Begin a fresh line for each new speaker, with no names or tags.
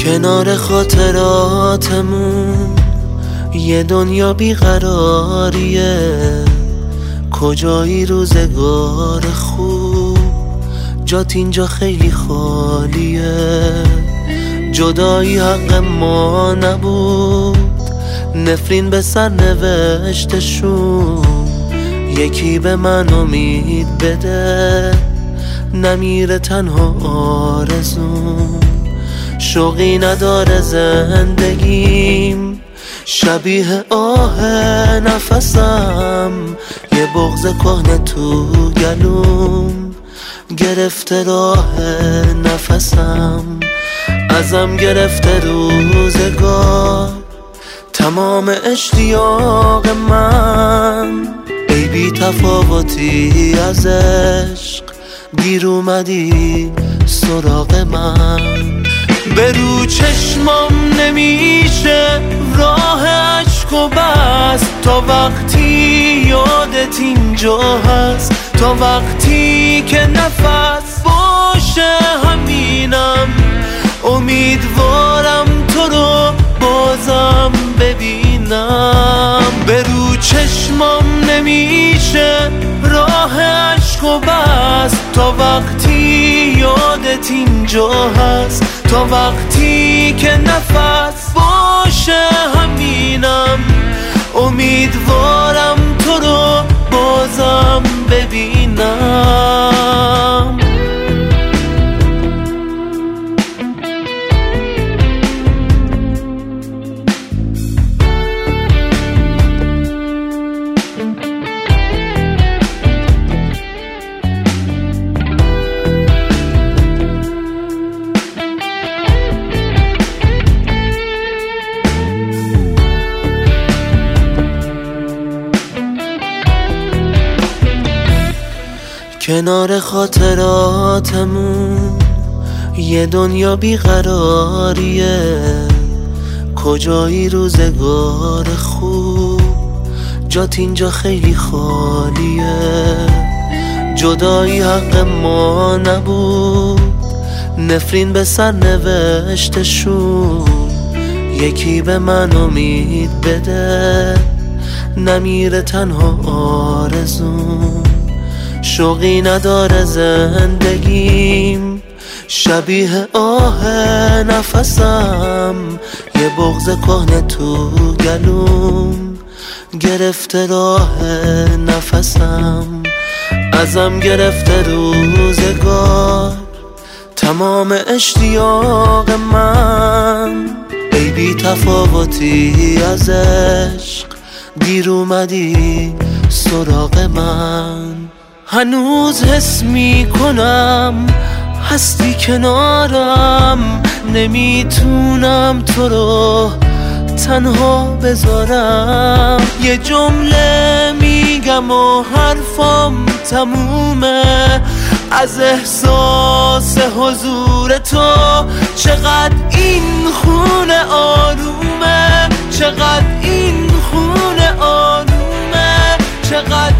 کنار خاطراتمون یه دنیا بیقراریه، کجایی روزگار خوب، جات اینجا خیلی خالیه. جدایی حق ما نبود، نفرین به سر نوشتشون. یکی به من امید بده، نمیره تنها آرزوم. شوقی نداره زندگیم، شبیه آه نفسم. یه بغض کهنه تو گلوم، گرفته راه نفسم. ازم گرفته روزگار، تمام اشتیاق من. ای بی تفاوتی از عشق، دیر اومدی سراغ من. به رو چشمام نمیشه راه عشق و بس، تا وقتی یادت اینجا هست، تا وقتی که نفس باشه همینم. امیدوارم تو رو بازم ببینم. به رو چشمام نمیشه راه عشق و بس، تا وقتی یادت اینجا هست، تا وقتی که نفس باشه همینم. امیدوارم تو رو بازم ببینم. کنار خاطراتمون یه دنیا بیقراریه، کجایی روزگار خوب، جات اینجا خیلی خالیه. جدایی حق ما نبود، نفرین به سر نوشتشون. یکی به من امید بده، نمیره تنها آرزوم. شوقی نداره زندگیم، شبیه آه نفسم. یه بغض کهنه تو گلوم، گرفته راه نفسم. ازم گرفته روزگار، تمام اشتیاق من. ای بی تفاوتی از عشق، دیر اومدی سراغ من. هنوز حس میکنم هستی کنارم، نمیتونم تو رو تنها بذارم. یه جمله میگم و حرفم تمومه، از احساس حضور تو. چقدر این خونه آرومه، چقدر این خونه آرومه، چقدر